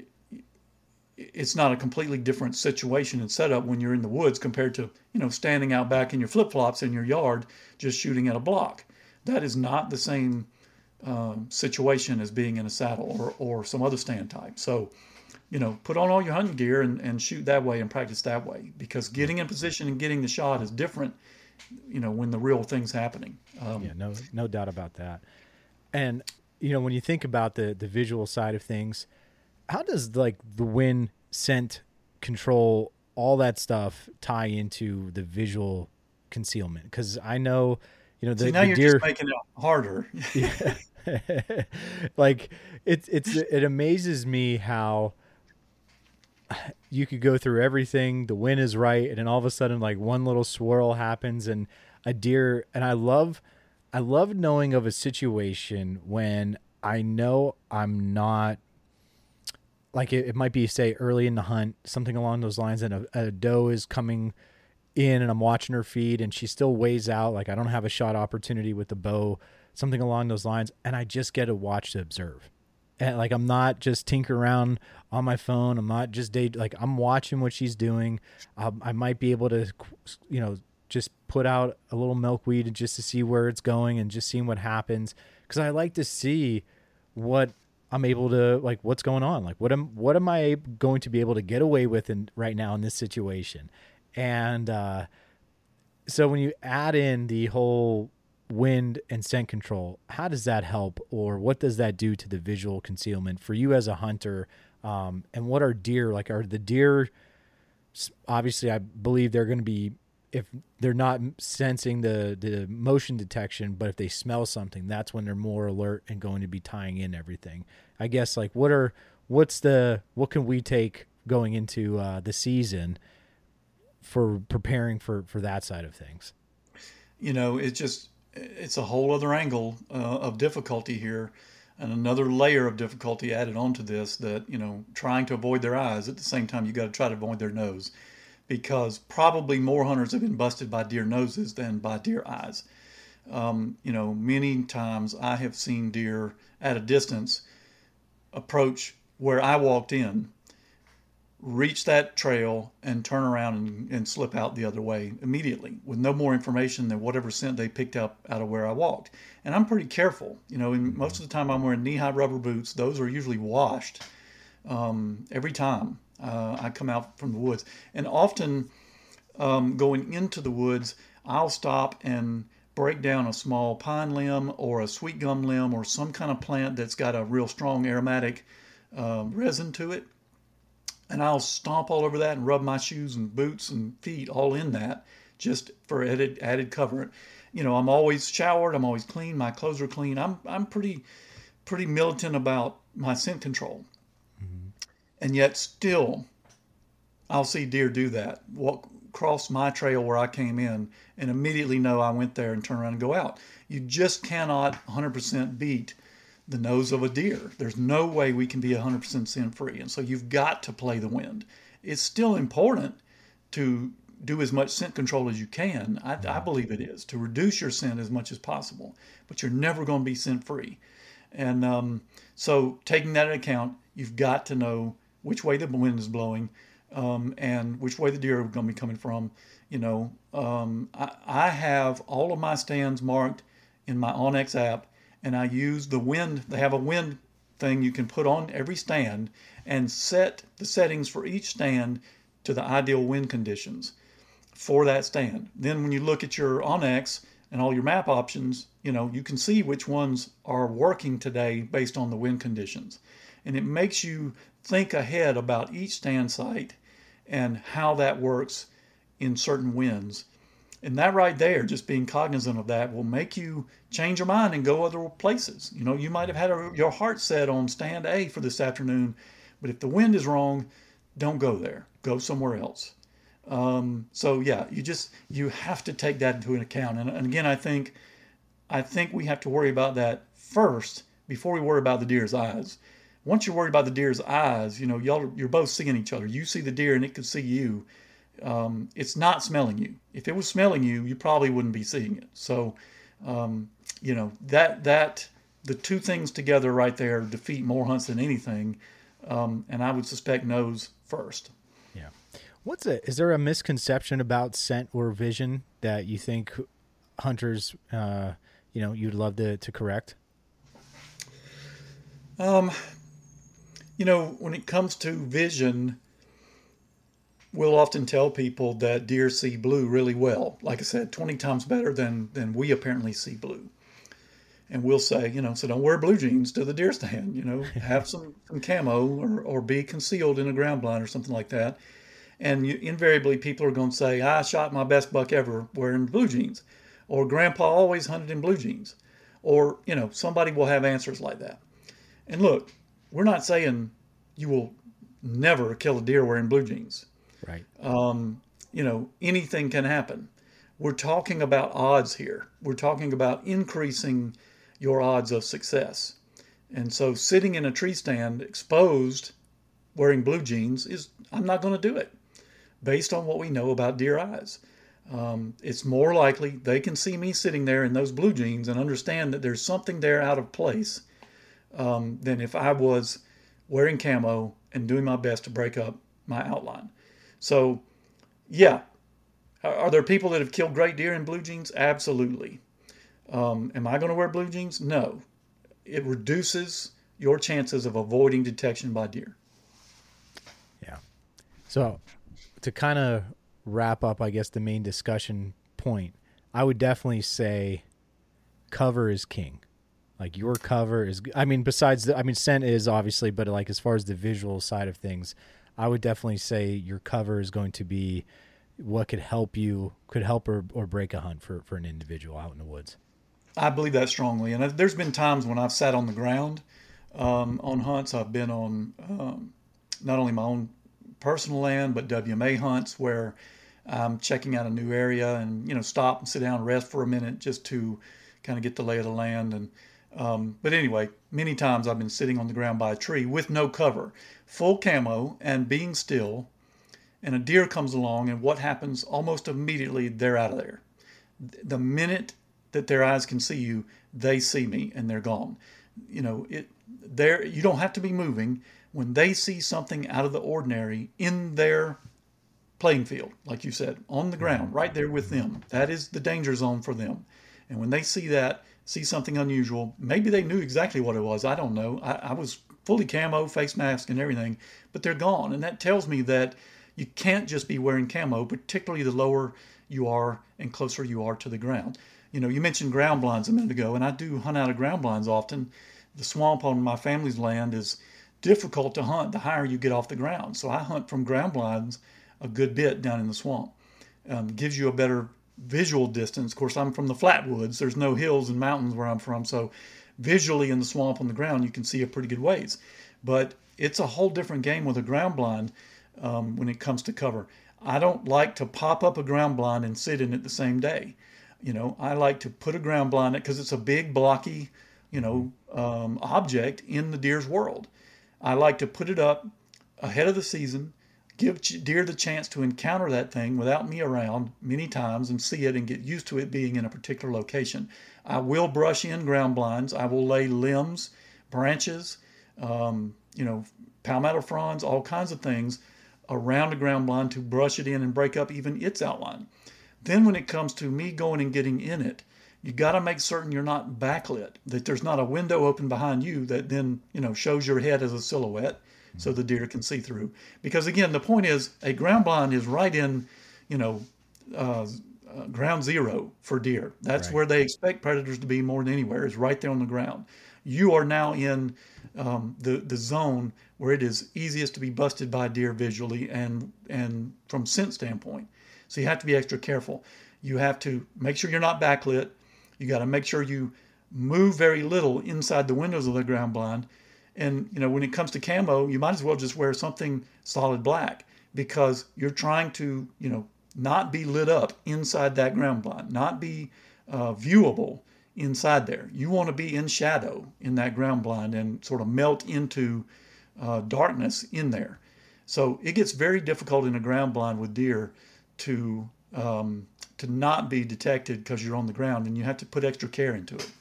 it's not a completely different situation and setup when you're in the woods compared to, you know, standing out back in your flip-flops in your yard just shooting at a block. That is not the same um, situation as being in a saddle or, or some other stand type. So, you know, put on all your hunting gear and, and shoot that way and practice that way, because getting in position and getting the shot is different, you know, when the real thing's happening. Um, Yeah, no, no doubt about that. And, you know, when you think about the, the visual side of things, how does like the wind, scent, control, all that stuff tie into the visual concealment? Because I know, you know, the, see, now the you're deer, just making it harder. yeah. Like it's it's it amazes me how you could go through everything, the wind is right, and then all of a sudden like one little swirl happens and a deer. And I love I love knowing of a situation when I know I'm not, like it, it might be, say, early in the hunt, something along those lines, and a, a doe is coming in and I'm watching her feed and she still weighs out, like I don't have a shot opportunity with the bow, something along those lines, and I just get to watch to observe. And like I'm not just tinker around on my phone, I'm not just day, like I'm watching what she's doing. Um, I might be able to, you know, just put out a little milkweed just to see where it's going and just seeing what happens, because I like to see what I'm able to, like, what's going on, like what am what am I going to be able to get away with in right now in this situation. And uh, so when you add in the whole wind and scent control, how does that help, or what does that do to the visual concealment for you as a hunter? Um, and what are deer like? Are the deer, obviously I believe they're going to be if they're not sensing the, the motion detection, but if they smell something, that's when they're more alert and going to be tying in everything. I guess, like, what are, what's the, what can we take going into uh, the season for preparing for, for that side of things? You know, it's just, it's a whole other angle uh, of difficulty here, and another layer of difficulty added onto this, that, you know, trying to avoid their eyes at the same time, you got to try to avoid their nose, because probably more hunters have been busted by deer noses than by deer eyes. Um, you know, many times I have seen deer at a distance approach where I walked in, reach that trail, and turn around and, and slip out the other way immediately with no more information than whatever scent they picked up out of where I walked. And I'm pretty careful. You know, and most of the time I'm wearing knee-high rubber boots. Those are usually washed um, every time uh, I come out from the woods. And often um, going into the woods, I'll stop and break down a small pine limb or a sweet gum limb or some kind of plant that's got a real strong aromatic uh, resin to it. And I'll stomp all over that and rub my shoes and boots and feet all in that, just for added added cover. You know, I'm always showered. I'm always clean. My clothes are clean. I'm I'm pretty pretty militant about my scent control. Mm-hmm. And yet still, I'll see deer do that. Walk across my trail where I came in and immediately know I went there and turn around and go out. You just cannot one hundred percent beat the nose of a deer. There's no way we can be one hundred percent scent free. And so you've got to play the wind. It's still important to do as much scent control as you can. I, I believe it is, to reduce your scent as much as possible, but you're never going to be scent free. And um, so taking that into account, you've got to know which way the wind is blowing um, and which way the deer are going to be coming from. You know, um, I, I have all of my stands marked in my onX app, and I use the wind. They have a wind thing you can put on every stand and set the settings for each stand to the ideal wind conditions for that stand. Then when you look at your onX and all your map options, you know, you can see which ones are working today based on the wind conditions. And it makes you think ahead about each stand site and how that works in certain winds. And that right there, just being cognizant of that, will make you change your mind and go other places. You know, you might have had a, your heart set on stand A for this afternoon, but if the wind is wrong, don't go there. Go somewhere else. Um, so yeah, you just, you have to take that into account. And, and again, I think, I think we have to worry about that first before we worry about the deer's eyes. Once you're worried about the deer's eyes, you know, y'all, you're both seeing each other. You see the deer and it can see you. Um, it's not smelling you. If it was smelling you, you probably wouldn't be seeing it. So, um, you know, that, that, the two things together right there defeat more hunts than anything. Um, and I would suspect nose first. Yeah. What's it? Is there a misconception about scent or vision that you think hunters, uh, you know, you'd love to, to correct? Um, you know, when it comes to vision, we'll often tell people that deer see blue really well. Like I said, twenty times better than, than we apparently see blue. And we'll say, you know, so don't wear blue jeans to the deer stand, you know, have some, some camo or, or be concealed in a ground blind or something like that. And you, invariably people are going to say, I shot my best buck ever wearing blue jeans, or grandpa always hunted in blue jeans, or, you know, somebody will have answers like that. And look, we're not saying you will never kill a deer wearing blue jeans. Right. Um, you know, anything can happen. We're talking about odds here. We're talking about increasing your odds of success. And so sitting in a tree stand exposed wearing blue jeans is, I'm not going to do it based on what we know about deer eyes. Um, it's more likely they can see me sitting there in those blue jeans and understand that there's something there out of place um, than if I was wearing camo and doing my best to break up my outline. So, yeah, are there people that have killed great deer in blue jeans? Absolutely. Um, am I going to wear blue jeans? No. It reduces your chances of avoiding detection by deer. Yeah. So, to kind of wrap up, I guess, the main discussion point, I would definitely say cover is king. Like, your cover is, I mean, besides the, I mean, scent is obviously, but like as far as the visual side of things, I would definitely say your cover is going to be what could help you, could help or, or break a hunt for, for an individual out in the woods? I believe that strongly. And there's been times when I've sat on the ground um, on hunts. I've been on um, not only my own personal land, but W M A hunts where I'm checking out a new area and, you know, stop and sit down and rest for a minute just to kind of get the lay of the land. And um, but anyway, many times I've been sitting on the ground by a tree with no cover, full camo and being still, and a deer comes along, and what happens almost immediately, they're out of there. The minute that their eyes can see you, they see me and they're gone. You know, it there you don't have to be moving. When they see something out of the ordinary in their playing field, like you said, on the ground, right there with them, that is the danger zone for them. And when they see that, see something unusual, maybe they knew exactly what it was. I don't know. I, I was fully camo, face mask and everything, but they're gone. And that tells me that you can't just be wearing camo, particularly the lower you are and closer you are to the ground. You know, you mentioned ground blinds a minute ago, and I do hunt out of ground blinds often. The swamp on my family's land is difficult to hunt the higher you get off the ground. So I hunt from ground blinds a good bit down in the swamp. Um, gives you a better visual distance. Of course, I'm from the flatwoods. There's no hills and mountains where I'm from. So visually in the swamp on the ground, you can see a pretty good ways. But it's a whole different game with a ground blind um, when it comes to cover. I don't like to pop up a ground blind and sit in it the same day. You know, I like to put a ground blind in because it's a big, blocky, you know, um, object in the deer's world. I like to put it up ahead of the season, give deer the chance to encounter that thing without me around many times and see it and get used to it being in a particular location. I will brush in ground blinds. I will lay limbs, branches, um, you know, palmetto fronds, all kinds of things around a ground blind to brush it in and break up even its outline. Then when it comes to me going and getting in it, you got to make certain you're not backlit, that there's not a window open behind you that then, you know, shows your head as a silhouette so the deer can see through. Because again, the point is a ground blind is right in, you know, uh, uh, ground zero for deer. That's Right. where they expect predators to be more than anywhere, is right there on the ground. You are now in um, the, the zone where it is easiest to be busted by deer visually and, and from scent standpoint. So you have to be extra careful. You have to make sure you're not backlit. You got to make sure you move very little inside the windows of the ground blind. And, you know, when it comes to camo, you might as well just wear something solid black because you're trying to, you know, not be lit up inside that ground blind, not be uh, viewable inside there. You want to be in shadow in that ground blind and sort of melt into uh, darkness in there. So it gets very difficult in a ground blind with deer to um, to not be detected because you're on the ground, and you have to put extra care into it.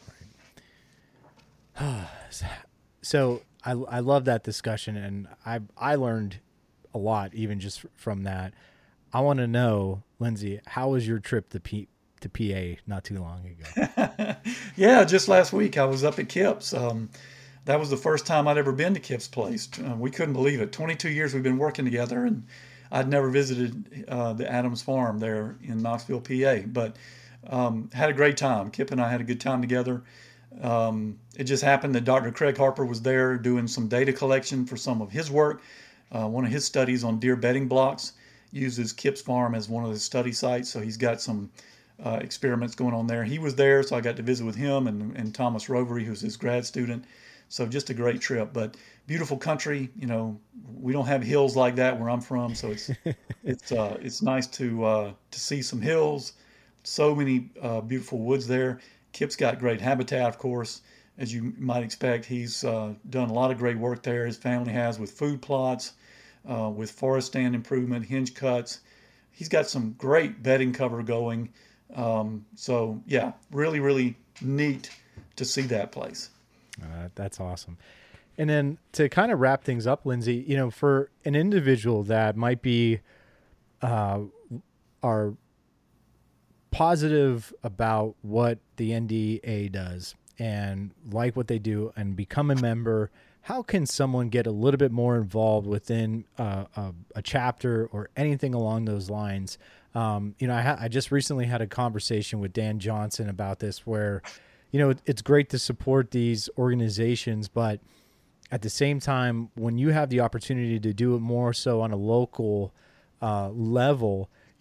So I, I love that discussion, and I I learned a lot even just from that. I want to know, Lindsay, how was your trip to P, to P A not too long ago? Yeah, just last week I was up at Kip's. Um, that was the first time I'd ever been to Kip's place. Uh, we couldn't believe it. twenty-two years we've been working together, and I'd never visited uh, the Adams Farm there in Knoxville, P A, but um, had a great time. Kip and I had a good time together. Um, it just happened that Doctor Craig Harper was there doing some data collection for some of his work. Uh, one of his studies on deer bedding blocks uses Kip's Farm as one of his study sites, so he's got some uh, experiments going on there. He was there, so I got to visit with him and, and Thomas Rovery, who's his grad student. So just a great trip, but beautiful country. You know, we don't have hills like that where I'm from, so it's it's uh, it's nice to uh, to see some hills. So many uh, beautiful woods there. Kip's got great habitat, of course, as you might expect. He's uh, done a lot of great work there. His family has with food plots, uh, with forest stand improvement, hinge cuts. He's got some great bedding cover going. Um, so yeah, really, really neat to see that place. Uh, that's awesome. And then to kind of wrap things up, Lindsay, you know, for an individual that might be uh, are positive about what the N D A does and like what they do and become a member, how can someone get a little bit more involved within uh, a, a chapter or anything along those lines? Um, you know, I, ha- I just recently had a conversation with Dan Johnson about this where, you know, it, it's great to support these organizations, but at the same time, when you have the opportunity to do it more so on a local uh, level,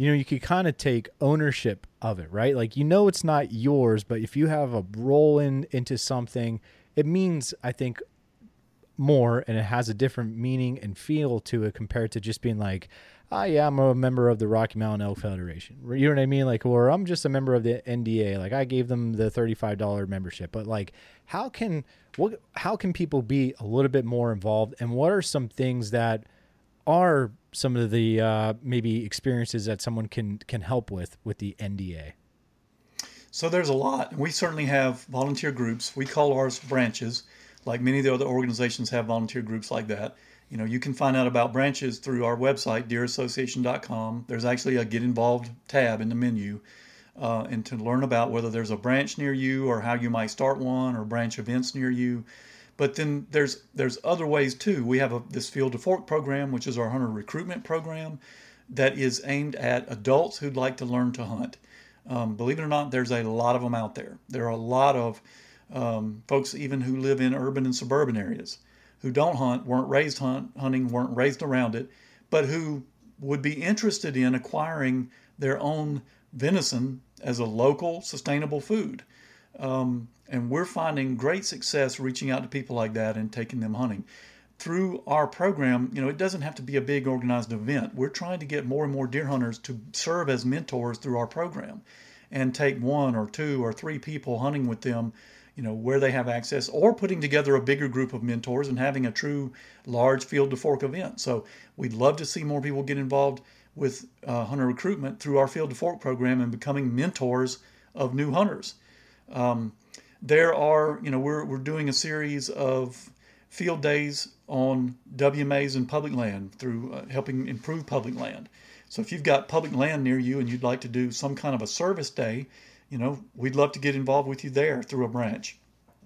you know, you could kind of take ownership of it, right? Like, you know, it's not yours, but if you have a role in into something, it means, I think, more, and it has a different meaning and feel to it compared to just being like, ah, yeah, I'm a member of the Rocky Mountain Elk Federation. You know what I mean? Like, or I'm just a member of the N D A. Like, I gave them the thirty-five dollars membership. But like, how can what how can people be a little bit more involved? And what are some things that are some of the uh, maybe experiences that someone can can help with with the N D A? So there's a lot. We certainly have volunteer groups. We call ours branches. Like many of the other organizations have volunteer groups like that. You know, you can find out about branches through our website, deer association dot com. There's actually a Get Involved tab in the menu. Uh, and to learn about whether there's a branch near you or how you might start one or branch events near you. But then there's there's other ways too. We have a, this Field to Fork program, which is our hunter recruitment program that is aimed at adults who'd like to learn to hunt. Um, believe it or not, there's a lot of them out there. There are a lot of um, folks even who live in urban and suburban areas who don't hunt, weren't raised hunt, hunting, weren't raised around it, but who would be interested in acquiring their own venison as a local, sustainable food. Um, and we're finding great success reaching out to people like that and taking them hunting. Through our program, you know, it doesn't have to be a big organized event. We're trying to get more and more deer hunters to serve as mentors through our program and take one or two or three people hunting with them, you know, where they have access, or putting together a bigger group of mentors and having a true large Field to Fork event. So we'd love to see more people get involved with uh, hunter recruitment through our Field to Fork program and becoming mentors of new hunters. Um, there are, you know, we're we're doing a series of field days on W M As and public land through uh, helping improve public land. So if you've got public land near you and you'd like to do some kind of a service day, you know, we'd love to get involved with you there through a branch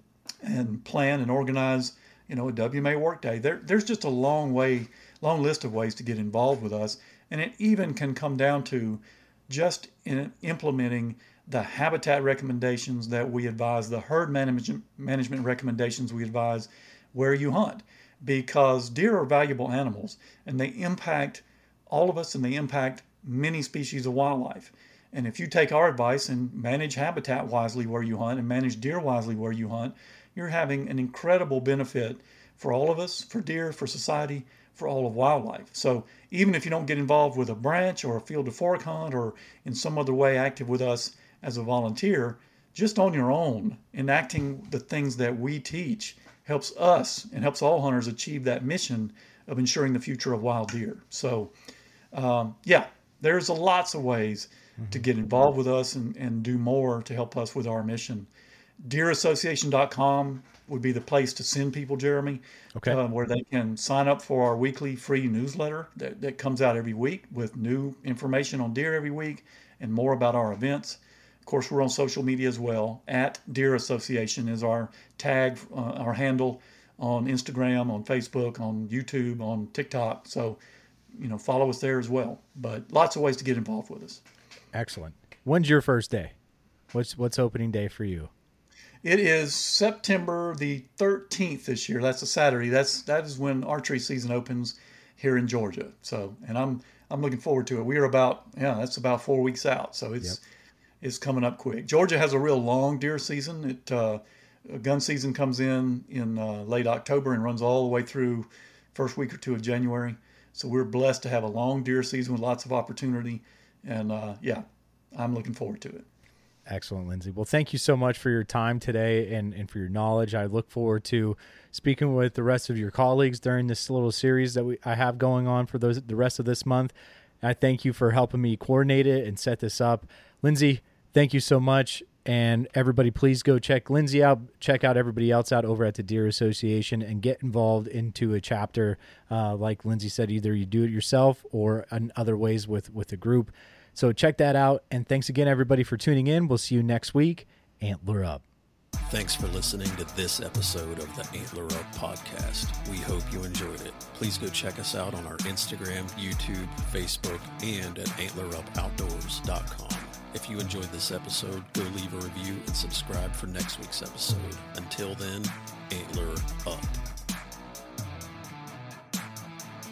and plan and organize, you know, a W M A work day. There, there's just a long way, long list of ways to get involved with us. And it even can come down to just in implementing the habitat recommendations that we advise, the herd management management recommendations we advise where you hunt, because deer are valuable animals and they impact all of us and they impact many species of wildlife. And if you take our advice and manage habitat wisely where you hunt and manage deer wisely where you hunt, you're having an incredible benefit for all of us, for deer, for society, for all of wildlife. So even if you don't get involved with a branch or a Field to Fork hunt or in some other way active with us as a volunteer, just on your own, enacting the things that we teach helps us and helps all hunters achieve that mission of ensuring the future of wild deer. So um, yeah, there's a lots of ways mm-hmm. to get involved with us and, and do more to help us with our mission. deer association dot com would be the place to send people, Jeremy, okay. uh, where they can sign up for our weekly free newsletter that, that comes out every week with new information on deer every week and more about our events. Of course, we're on social media as well. At Deer Association is our tag, uh, our handle on Instagram, on Facebook, on YouTube, on TikTok. So, you know, follow us there as well. But lots of ways to get involved with us. Excellent. When's your first day? What's what's opening day for you? It is September the thirteenth this year. That's a Saturday. That's that is when archery season opens here in Georgia. So, and I'm I'm looking forward to it. We are about yeah, that's about four weeks out. So it's yep. it's coming up quick. Georgia has a real long deer season. It uh, gun season comes in in uh, late October and runs all the way through first week or two of January. So we're blessed to have a long deer season with lots of opportunity. And uh, yeah, I'm looking forward to it. Excellent, Lindsay. Well, thank you so much for your time today and, and for your knowledge. I look forward to speaking with the rest of your colleagues during this little series that we I have going on for those the rest of this month. I thank you for helping me coordinate it and set this up. Lindsay, thank you so much. And everybody, please go check Lindsay out, check out everybody else out over at the Deer Association and get involved into a chapter. Uh, like Lindsay said, either you do it yourself or in other ways with, with the group. So check that out. And thanks again, everybody, for tuning in. We'll see you next week. Antler up. Thanks for listening to this episode of the Antler Up podcast. We hope you enjoyed it. Please go check us out on our Instagram, YouTube, Facebook, and at antler up outdoors dot com. If you enjoyed this episode, go leave a review and subscribe for next week's episode. Until then, Antler up.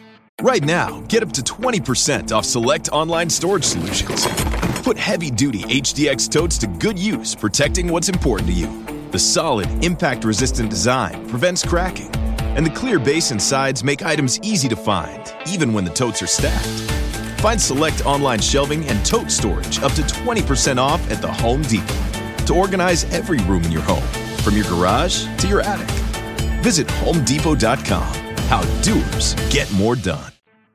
Right now, get up to twenty percent off select online storage solutions. Put heavy-duty H D X totes to good use, protecting what's important to you. The solid, impact-resistant design prevents cracking, and the clear base and sides make items easy to find, even when the totes are stacked. Find select online shelving and tote storage up to twenty percent off at the Home Depot to organize every room in your home, from your garage to your attic. Visit home depot dot com. How doers get more done.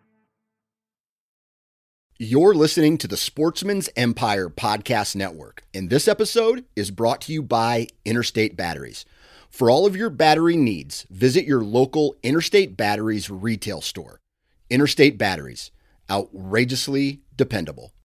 You're listening to the Sportsman's Empire Podcast Network, and this episode is brought to you by Interstate Batteries. For all of your battery needs, visit your local Interstate Batteries retail store. Interstate Batteries, outrageously dependable.